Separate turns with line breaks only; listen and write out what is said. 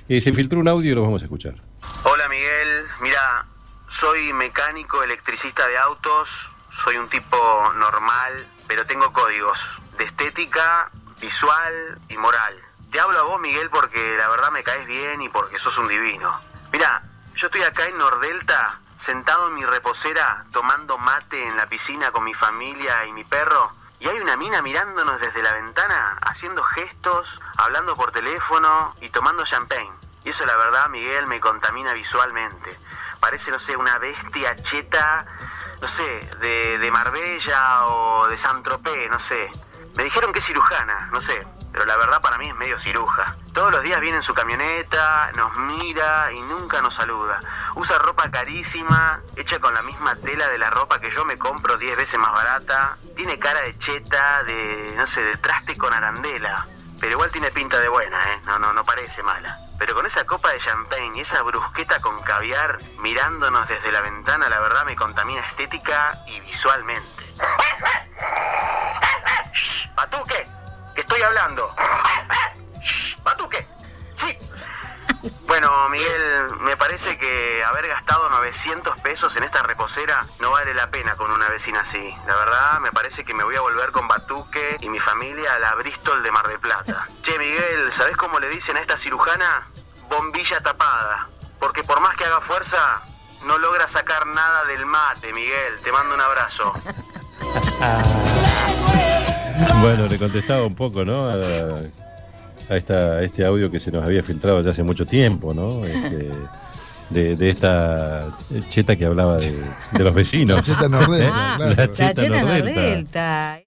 Se filtró un audio y lo vamos a escuchar.
Hola Miguel, mira, soy mecánico electricista de autos, soy un tipo normal, pero tengo códigos de estética, visual y moral. Te hablo a vos, Miguel, porque la verdad me caes bien y porque sos un divino. Mira, yo estoy acá en Nordelta, sentado en mi reposera, tomando mate en la piscina con mi familia y mi perro, y hay una mina mirándonos desde la ventana, haciendo gestos, hablando por teléfono y tomando champagne. Y eso, la verdad, Miguel, me contamina visualmente. Parece, no sé, una bestia cheta, no sé, de Marbella o de Saint-Tropez, no sé. Me dijeron que es cirujana, no sé, pero la verdad para mí es medio ciruja. Todos los días viene en su camioneta, nos mira y nunca nos saluda. Usa ropa carísima, hecha con la misma tela de la ropa que yo me compro 10 veces más barata. Tiene cara de cheta, de, no sé, de traste con arandela. Pero igual tiene pinta de buena, no parece mala. Pero con esa copa de champagne y esa brusqueta con caviar mirándonos desde la ventana, la verdad me contamina estética y visualmente. ¡Batuque! ¡Que estoy hablando! ¡Batuque! ¡Sí! Bueno, Miguel, me parece que haber gastado 900 pesos en esta reposera no vale la pena con una vecina así. La verdad, me parece que me voy a volver con Batuque y mi familia a la Bristol de Mar del Plata. Che, Miguel, ¿sabés cómo le dicen a esta cirujana? Bombilla tapada. Porque por más que haga fuerza, no logra sacar nada del mate, Miguel. Te mando un abrazo.
Bueno, le contestaba un poco, ¿no? A este audio que se nos había filtrado ya hace mucho tiempo, ¿no? De esta cheta que hablaba de los vecinos.
La cheta Nordelta, claro.
La cheta
La cheta
Nordelta.
Nordelta.